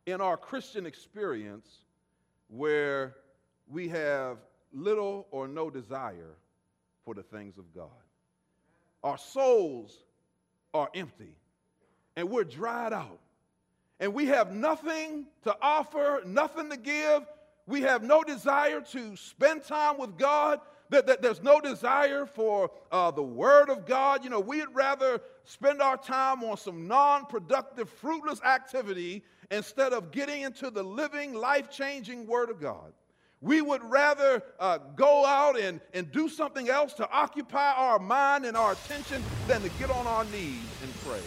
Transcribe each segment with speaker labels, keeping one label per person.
Speaker 1: in our Christian experience where we have little or no desire for the things of God. Our souls are empty, and we're dried out, and we have nothing to offer, nothing to give. We have no desire to spend time with God. There's no desire for the Word of God. You know, we'd rather spend our time on some non-productive, fruitless activity instead of getting into the living, life-changing Word of God. We would rather go out and do something else to occupy our mind and our attention than to get on our knees and pray.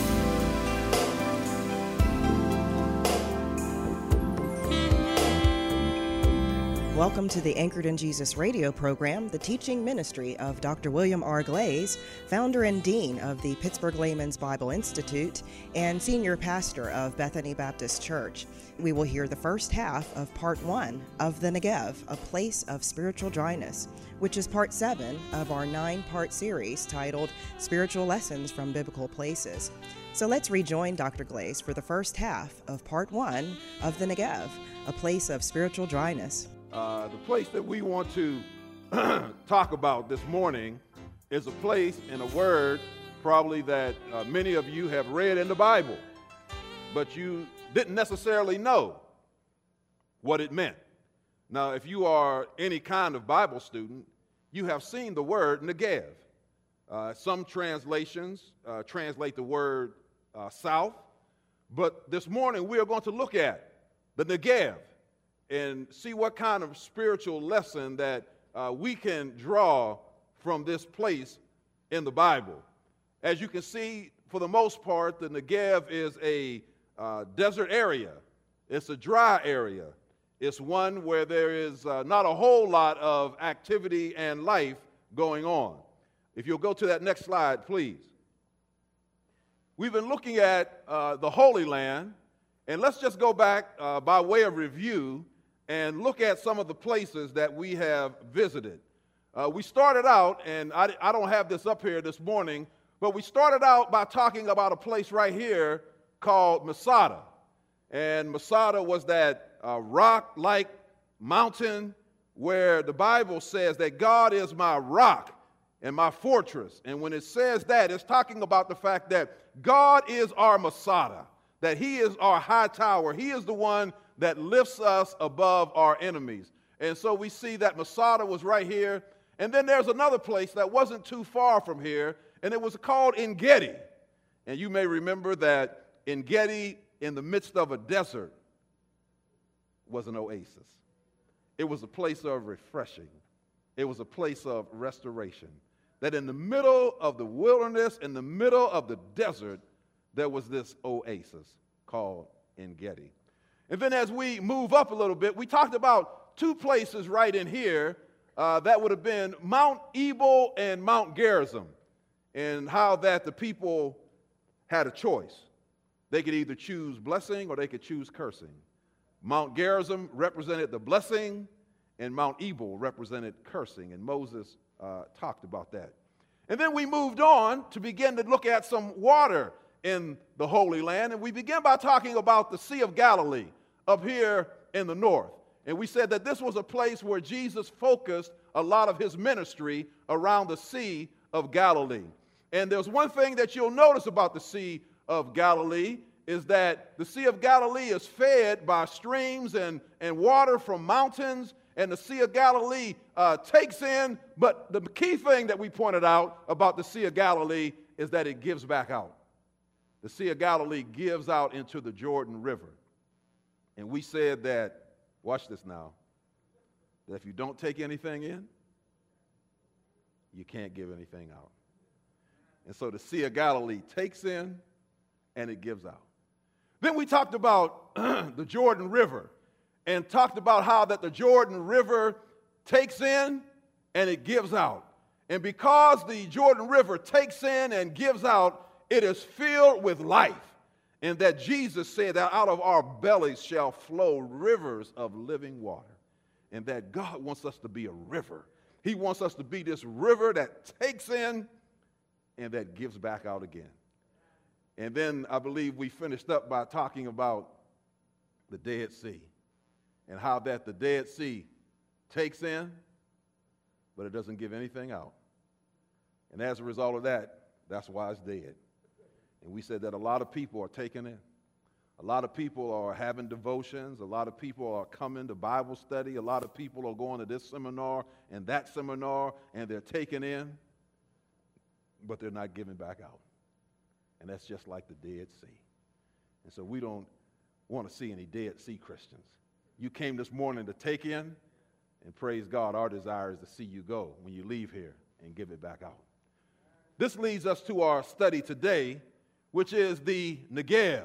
Speaker 2: Welcome to the Anchored in Jesus radio program, the teaching ministry of Dr. William R. Glaze, founder and dean of the Pittsburgh Layman's Bible Institute and senior pastor of Bethany Baptist Church. We will hear the first half of part 1 of The Negev, A Place of Spiritual Dryness, which is part 7 of our 9-part series titled Spiritual Lessons from Biblical Places. So let's rejoin Dr. Glaze for the first half of part 1 of The Negev, A Place of Spiritual Dryness.
Speaker 1: The place that we want to talk about this morning is a place and a word probably that many of you have read in the Bible, but you didn't necessarily know what it meant. Now, if you are any kind of Bible student, you have seen the word Negev. Some translations translate the word south, but this morning we are going to look at the Negev and see what kind of spiritual lesson that we can draw from this place in the Bible. As you can see, for the most part, the Negev is a desert area. It's a dry area. It's one where there is not a whole lot of activity and life going on. If you'll go to that next slide, please. We've been looking at the Holy Land, and let's just go back by way of review and look at some of the places that we have visited. We started out, and I don't have this up here this morning, but we started out by talking about a place right here called Masada. And Masada was that rock-like mountain where the Bible says that God is my rock and my fortress. And when it says that, it's talking about the fact that God is our Masada, that He is our high tower. He is the one that lifts us above our enemies. And so we see that Masada was right here. And then there's another place that wasn't too far from here, and it was called En-Gedi. And you may remember that En-Gedi, in the midst of a desert, was an oasis. It was a place of refreshing. It was a place of restoration. That in the middle of the wilderness, in the middle of the desert, there was this oasis called En-Gedi. And then as we move up a little bit, we talked about two places right in here that would have been Mount Ebal and Mount Gerizim, and how that the people had a choice. They could either choose blessing or they could choose cursing. Mount Gerizim represented the blessing, and Mount Ebal represented cursing, and Moses talked about that. And then we moved on to begin to look at some water in the Holy Land, and we began by talking about the Sea of Galilee up here in the north. And we said that this was a place where Jesus focused a lot of his ministry around the Sea of Galilee. And there's one thing that you'll notice about the Sea of Galilee is that the Sea of Galilee is fed by streams and water from mountains, and the Sea of Galilee takes in, but the key thing that we pointed out about the Sea of Galilee is that it gives back out. The Sea of Galilee gives out into the Jordan River. And we said that, watch this now, that if you don't take anything in, you can't give anything out. And so the Sea of Galilee takes in and it gives out. Then we talked about the Jordan River and talked about how that the Jordan River takes in and it gives out. And because the Jordan River takes in and gives out, it is filled with life. And that Jesus said that out of our bellies shall flow rivers of living water. And that God wants us to be a river. He wants us to be this river that takes in and that gives back out again. And then I believe we finished up by talking about the Dead Sea, and how that the Dead Sea takes in, but it doesn't give anything out. And as a result of that, that's why it's dead. And we said that a lot of people are taking in. A lot of people are having devotions. A lot of people are coming to Bible study. A lot of people are going to this seminar and that seminar, and they're taking in, but they're not giving back out. And that's just like the Dead Sea. And so we don't want to see any Dead Sea Christians. You came this morning to take in, and praise God, our desire is to see you go when you leave here and give it back out. This leads us to our study today, which is the Negev.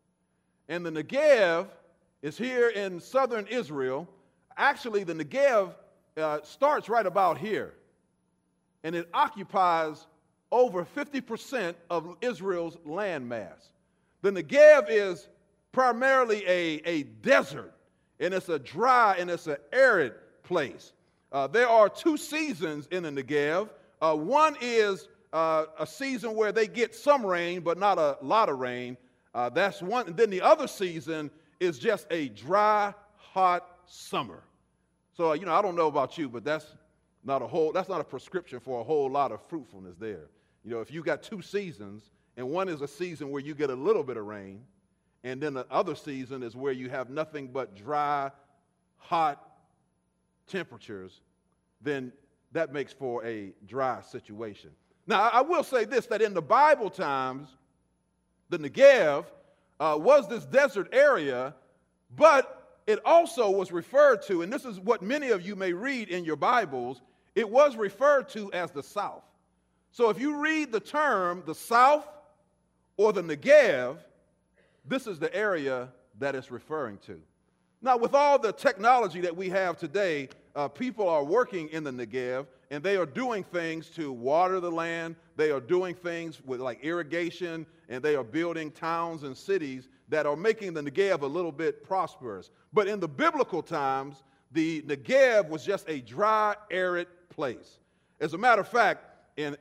Speaker 1: And the Negev is here in southern Israel. Actually, the Negev starts right about here, and it occupies over 50% of Israel's land mass. The Negev is primarily a desert, and it's a dry and it's an arid place. There are two seasons in the Negev. One is a season where they get some rain, but not a lot of rain. That's one. And then the other season is just a dry, hot summer. So, I don't know about you, but that's not a prescription for a whole lot of fruitfulness there. If you got two seasons, and one is a season where you get a little bit of rain, and then the other season is where you have nothing but dry, hot temperatures, then that makes for a dry situation. Now, I will say this, that in the Bible times, the Negev was this desert area, but it also was referred to, and this is what many of you may read in your Bibles, it was referred to as the South. So if you read the term the South or the Negev, this is the area that it's referring to. Now, with all the technology that we have today, people are working in the Negev, and they are doing things to water the land. They are doing things with like irrigation, and they are building towns and cities that are making the Negev a little bit prosperous. But in the biblical times, the Negev was just a dry, arid place. As a matter of fact, in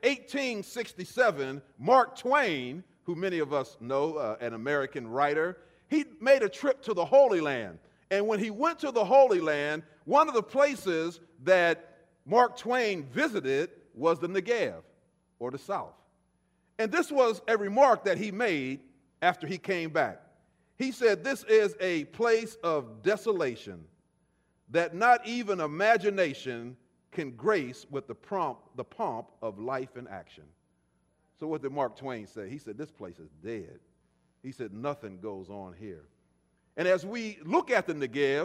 Speaker 1: 1867, Mark Twain, who many of us know, an American writer, he made a trip to the Holy Land. And when he went to the Holy Land, one of the places that Mark Twain visited was the Negev, or the South. And this was a remark that he made after he came back. He said, "This is a place of desolation that not even imagination can grace with the pomp of life and action." So what did Mark Twain say? He said, this place is dead. He said, nothing goes on here. And as we look at the Negev,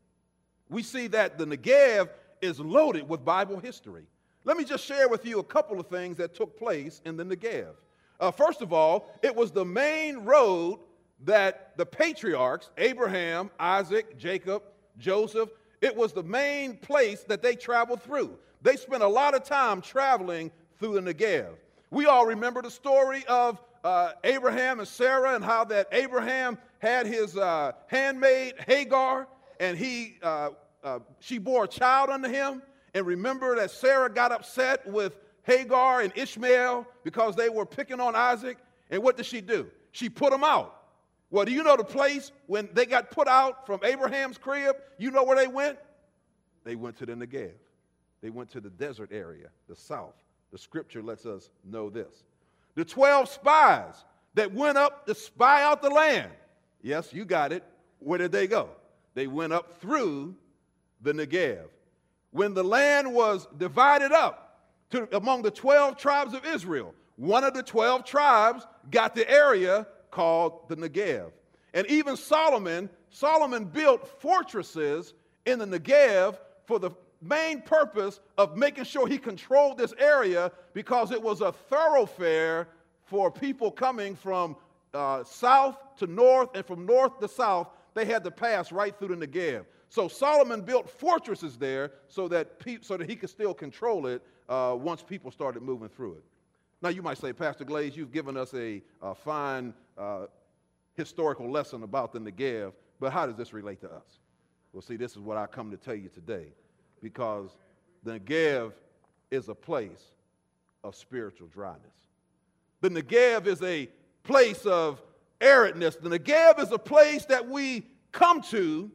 Speaker 1: we see that the Negev is loaded with Bible history. Let me just share with you a couple of things that took place in the Negev. First of all, it was the main road that the patriarchs, Abraham, Isaac, Jacob, Joseph, it was the main place that they traveled through. They spent a lot of time traveling through the Negev. We all remember the story of Abraham and Sarah, and how that Abraham had his handmaid Hagar, and she bore a child unto him. And remember that Sarah got upset with Hagar and Ishmael because they were picking on Isaac. And what did she do? She put them out. Well, do you know the place when they got put out from Abraham's crib? You know where they went? They went to the Negev. They went to the desert area, the South. The scripture lets us know this. The 12 spies that went up to spy out the land. Yes, you got it. Where did they go? They went up through the Negev. When the land was divided up among the 12 tribes of Israel, one of the 12 tribes got the area called the Negev. And even Solomon built fortresses in the Negev for the main purpose of making sure he controlled this area, because it was a thoroughfare for people coming from south to north and from north to south. They had to pass right through the Negev. So Solomon built fortresses there so that he could still control it once people started moving through it. Now you might say, Pastor Glaze, you've given us a fine historical lesson about the Negev, but how does this relate to us? Well, see, this is what I come to tell you today, because the Negev is a place of spiritual dryness. The Negev is a place of aridness. The Negev is a place that we come to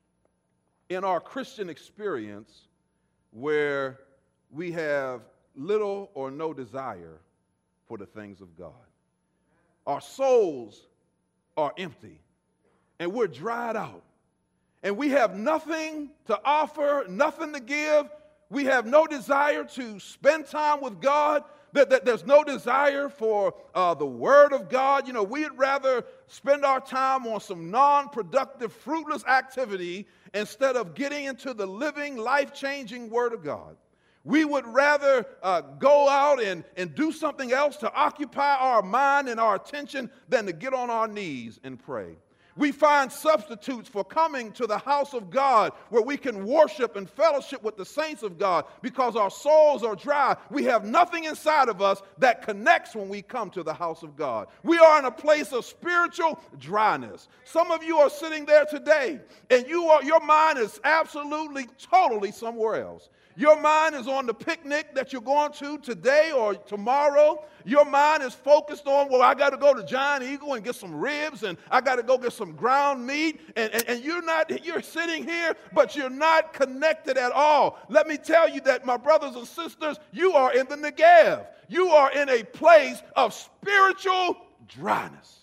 Speaker 1: in our Christian experience where we have little or no desire for the things of God. Our souls are empty, and we're dried out, and we have nothing to offer, nothing to give. We have no desire to spend time with God. There's no desire for the Word of God. You know, we'd rather spend our time on some non-productive, fruitless activity instead of getting into the living, life-changing Word of God. We would rather go out and do something else to occupy our mind and our attention than to get on our knees and pray. We find substitutes for coming to the house of God where we can worship and fellowship with the saints of God because our souls are dry. We have nothing inside of us that connects when we come to the house of God. We are in a place of spiritual dryness. Some of you are sitting there today and your mind is absolutely, totally somewhere else. Your mind is on the picnic that you're going to today or tomorrow. Your mind is focused on, well, I got to go to Giant Eagle and get some ribs, and I got to go get some ground meat. And you're sitting here, but you're not connected at all. Let me tell you that, my brothers and sisters, you are in the Negev. You are in a place of spiritual dryness.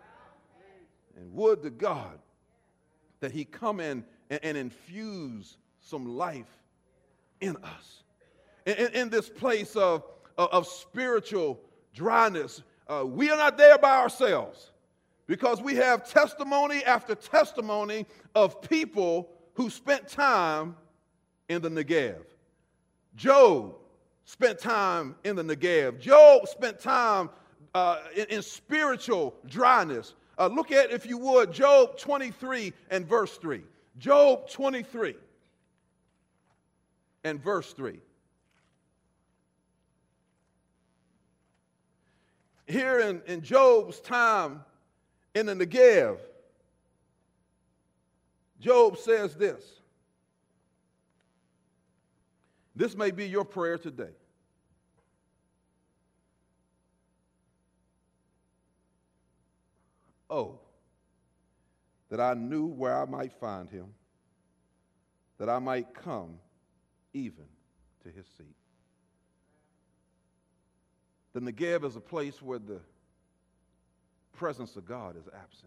Speaker 1: And would to God that He come in and infuse some life in us. In this place of spiritual dryness, we are not there by ourselves because we have testimony after testimony of people who spent time in the Negev. Job spent time in the Negev. Job spent time in spiritual dryness. Look at, if you would, Job 23 and verse 3. Job 23. And verse 3. Here in Job's time in the Negev, Job says this. This may be your prayer today. Oh, that I knew where I might find him, that I might come even to his seat. The Negev is a place where the presence of God is absent.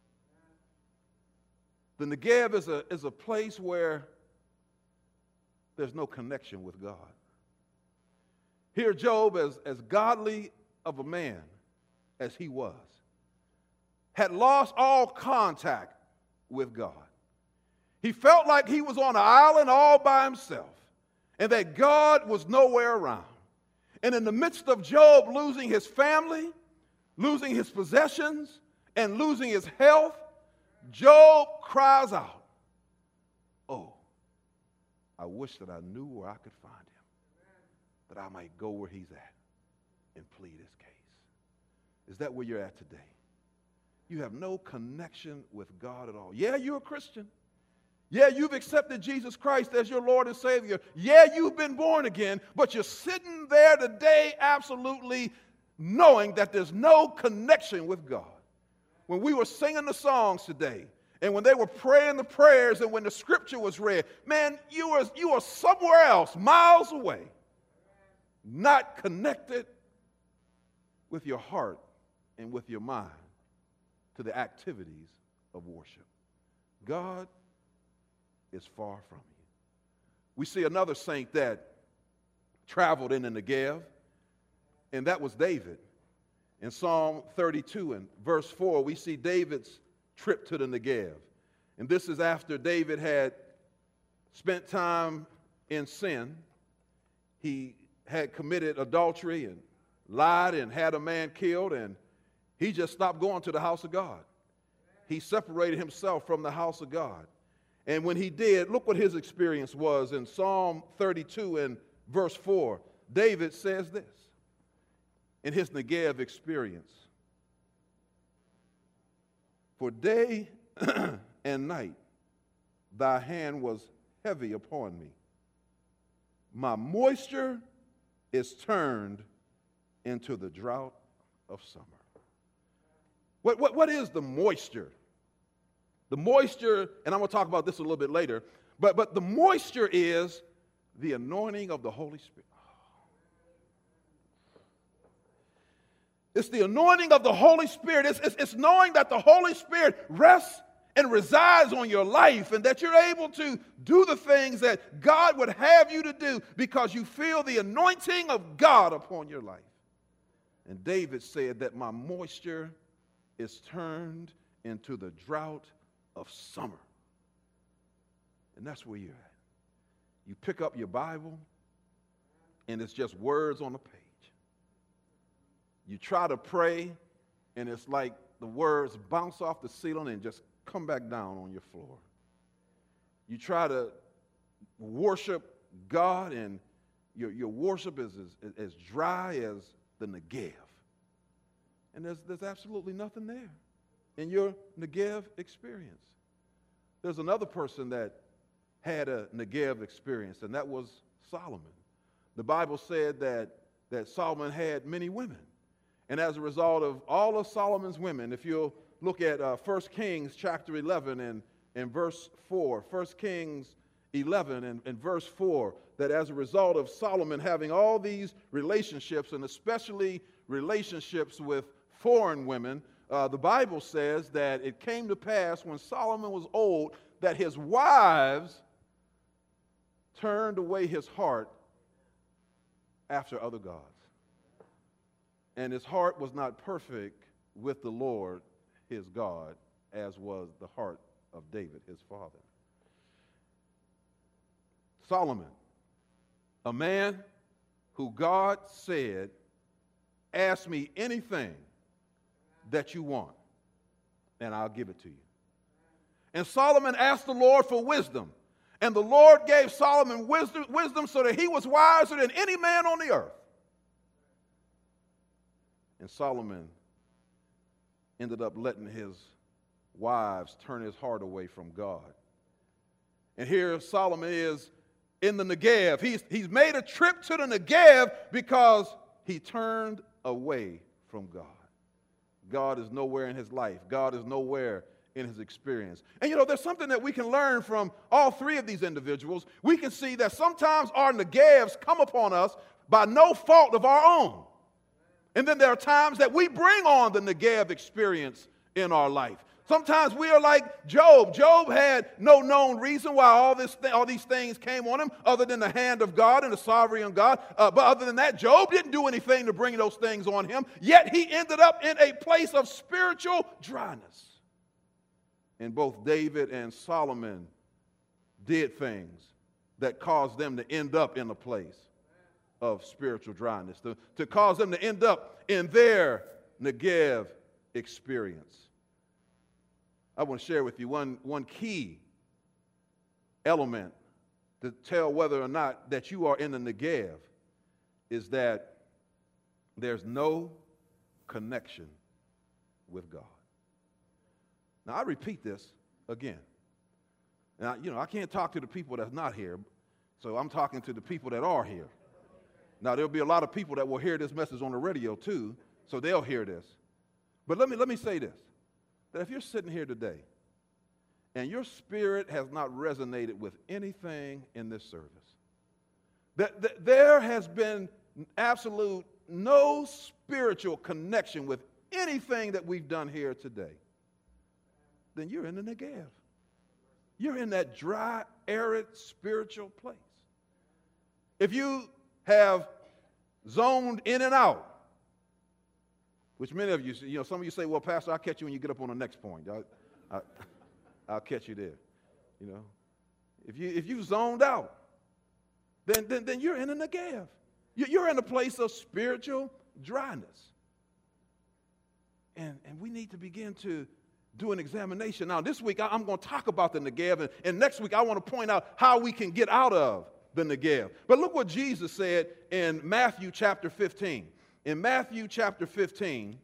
Speaker 1: The Negev is a place where there's no connection with God. Here Job, as godly of a man as he was, had lost all contact with God. He felt like he was on an island all by himself, and that God was nowhere around. And in the midst of Job losing his family, losing his possessions, and losing his health, Job cries out, oh, I wish that I knew where I could find him, that I might go where he's at and plead his case. Is that where you're at today? You have no connection with God at all. Yeah, you're a Christian. Yeah, you've accepted Jesus Christ as your Lord and Savior. Yeah, you've been born again, but you're sitting there today absolutely knowing that there's no connection with God. When we were singing the songs today, and when they were praying the prayers, and when the scripture was read, man, you were somewhere else, miles away, not connected with your heart and with your mind to the activities of worship. God is far from you. We see another saint that traveled in the Negev, and that was David. In Psalm 32 and verse 4, we see David's trip to the Negev. And this is after David had spent time in sin. He had committed adultery and lied and had a man killed, and he just stopped going to the house of God. He separated himself from the house of God. And when he did, look what his experience was. In Psalm 32 and verse 4, David says this in his Negev experience. For day and night thy hand was heavy upon me. My moisture is turned into the drought of summer. What is the moisture The moisture, and I'm going to talk about this a little bit later, but the moisture is the anointing of the Holy Spirit. It's the anointing of the Holy Spirit. It's knowing that the Holy Spirit rests and resides on your life, and that you're able to do the things that God would have you to do because you feel the anointing of God upon your life. And David said that my moisture is turned into the drought of summer. And that's where you're at. You pick up your Bible, and it's just words on a page. You try to pray, and it's like the words bounce off the ceiling and just come back down on your floor. You try to worship God, and your worship is as dry as the Negev. And there's absolutely nothing there in your Negev experience. There's another person that had a Negev experience, and that was Solomon. The Bible said that Solomon had many women. And as a result of all of Solomon's women, if you'll look at 1 Kings chapter 11 and verse 4, 1 Kings 11 and verse 4, that as a result of Solomon having all these relationships, and especially relationships with foreign women, the Bible says that it came to pass when Solomon was old that his wives turned away his heart after other gods. And his heart was not perfect with the Lord, his God, as was the heart of David, his father. Solomon, a man who God said, ask me anything that you want, and I'll give it to you. And Solomon asked the Lord for wisdom, and the Lord gave Solomon wisdom so that he was wiser than any man on the earth. And Solomon ended up letting his wives turn his heart away from God. And here Solomon is in the Negev. He's made a trip to the Negev because he turned away from God. God is nowhere in his life. God is nowhere in his experience. And there's something that we can learn from all three of these individuals. We can see that sometimes our Negevs come upon us by no fault of our own. And then there are times that we bring on the Negev experience in our life. Sometimes we are like Job. Job had no known reason why all these things came on him other than the hand of God and the sovereignty of God. But other than that, Job didn't do anything to bring those things on him. Yet he ended up in a place of spiritual dryness. And both David and Solomon did things that caused them to end up in a place of spiritual dryness, to cause them to end up in their Negev experience. I want to share with you one key element to tell whether or not that you are in the Negev is that there's no connection with God. Now, I repeat this again. Now, I can't talk to the people that's not here, so I'm talking to the people that are here. Now, there'll be a lot of people that will hear this message on the radio too, so they'll hear this. But let me say this, that if you're sitting here today and your spirit has not resonated with anything in this service, that there has been absolute no spiritual connection with anything that we've done here today, then you're in the Negev. You're in that dry, arid, spiritual place. If you have zoned in and out, which many of you, some of you say, well, Pastor, I'll catch you when you get up on the next point. I'll catch you there. If you zoned out, then you're in a Negev. You're in a place of spiritual dryness. And we need to begin to do an examination. Now, this week, I'm going to talk about the Negev, and next week, I want to point out how we can get out of the Negev. But look what Jesus said in Matthew chapter 15. In Matthew chapter 15,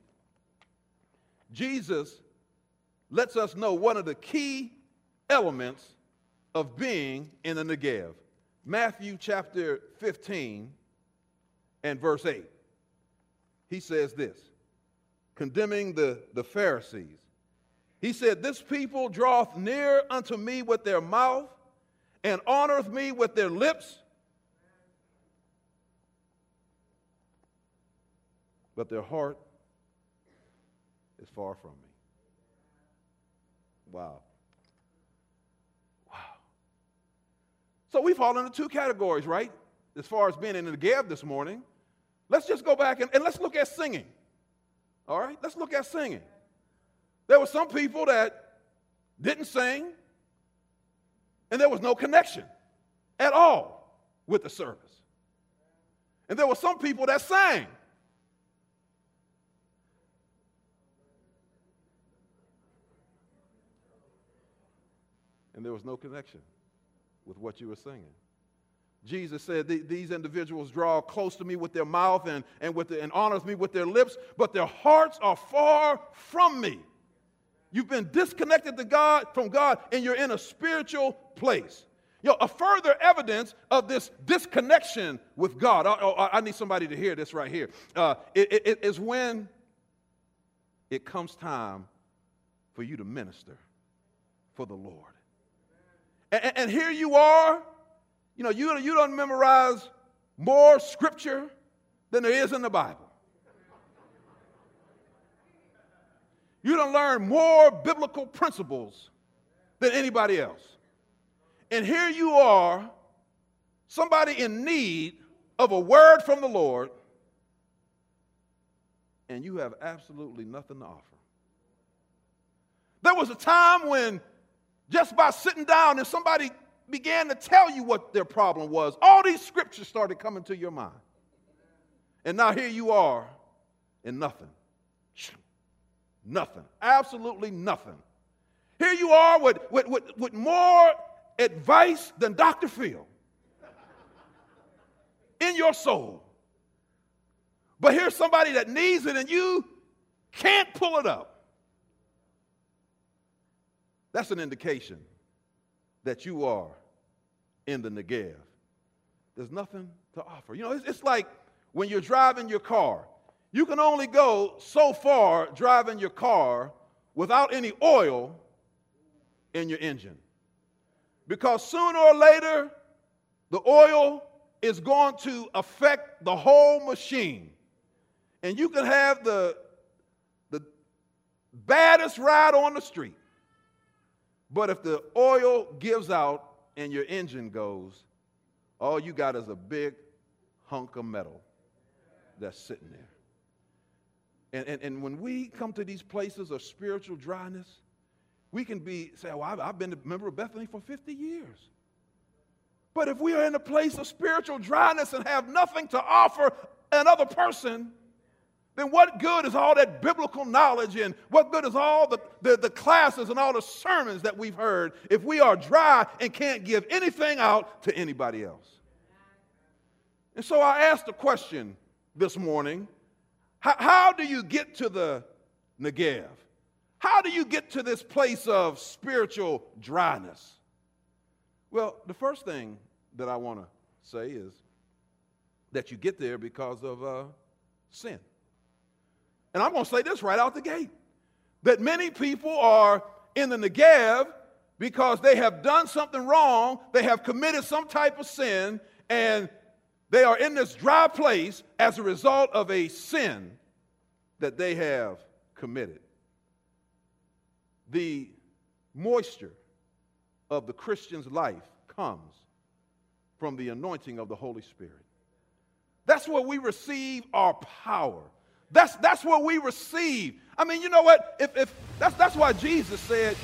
Speaker 1: Jesus lets us know one of the key elements of being in the Negev. Matthew chapter 15 and verse 8. He says this, condemning the Pharisees. He said, this people draweth near unto me with their mouth and honoreth me with their lips, but their heart is far from me. Wow. Wow. So we fall into two categories, right? As far as being in the Negev this morning. Let's just go back and let's look at singing. All right? Let's look at singing. There were some people that didn't sing, and there was no connection at all with the service. And there were some people that sang. And there was no connection with what you were singing. Jesus said, these individuals draw close to me with their mouth and honors me with their lips, but their hearts are far from me. You've been disconnected from God, and you're in a spiritual place. A further evidence of this disconnection with God, I need somebody to hear this right here, it is when it comes time for you to minister for the Lord. And here you are, you don't memorize more scripture than there is in the Bible. You don't learn more biblical principles than anybody else. And here you are, somebody in need of a word from the Lord, and you have absolutely nothing to offer. There was a time when just by sitting down and somebody began to tell you what their problem was, all these scriptures started coming to your mind. And now here you are in nothing. Nothing. Absolutely nothing. Here you are with more advice than Dr. Phil in your soul. But here's somebody that needs it and you can't pull it up. That's an indication that you are in the Negev. There's nothing to offer. It's like when you're driving your car. You can only go so far driving your car without any oil in your engine. Because sooner or later, the oil is going to affect the whole machine. And you can have the baddest ride on the street. But if the oil gives out and your engine goes, all you got is a big hunk of metal that's sitting there. And when we come to these places of spiritual dryness, we can say, I've been a member of Bethany for 50 years. But if we are in a place of spiritual dryness and have nothing to offer another person, then what good is all that biblical knowledge and what good is all the classes and all the sermons that we've heard if we are dry and can't give anything out to anybody else? And so I asked the question this morning, how do you get to the Negev? How do you get to this place of spiritual dryness? Well, the first thing that I want to say is that you get there because of sin. And I'm going to say this right out the gate, that many people are in the Negev because they have done something wrong, they have committed some type of sin, and they are in this dry place as a result of a sin that they have committed. The moisture of the Christian's life comes from the anointing of the Holy Spirit. That's where we receive our power. That's where we receive. I mean, you know what? If that's why Jesus said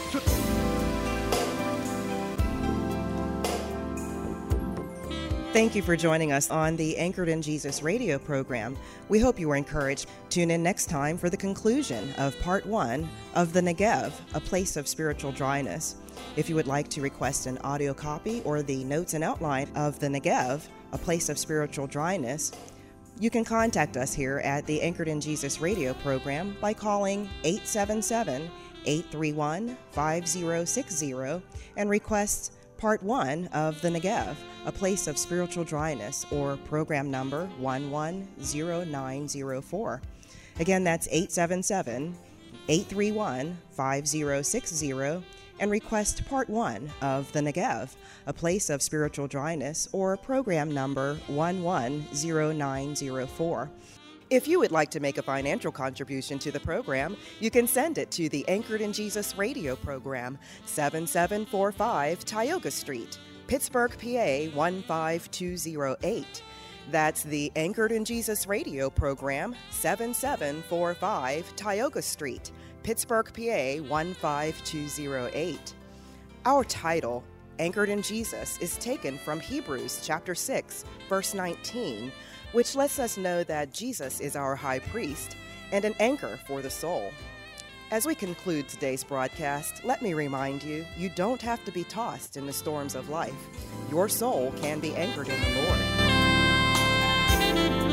Speaker 2: Thank you for joining us on the Anchored in Jesus radio program. We hope you were encouraged. Tune in next time for the conclusion of part 1 of the Negev, a place of spiritual dryness. If you would like to request an audio copy or the notes and outline of the Negev, a place of spiritual dryness, you can contact us here at the Anchored in Jesus radio program by calling 877-831-5060 and request Part 1 of the Negev, a place of spiritual dryness, or program number 110904. Again, that's 877 831-5060 and request Part 1 of The Negev, A Place of Spiritual Dryness, or program number 110904. If you would like to make a financial contribution to the program, you can send it to the Anchored in Jesus radio program, 7745 Tioga Street, Pittsburgh, PA 15208. That's the Anchored in Jesus radio program, 7745 Tioga Street, Pittsburgh, PA 15208. Our title, Anchored in Jesus, is taken from Hebrews chapter 6, verse 19, which lets us know that Jesus is our high priest and an anchor for the soul. As we conclude today's broadcast, let me remind you, you don't have to be tossed in the storms of life. Your soul can be anchored in the Lord.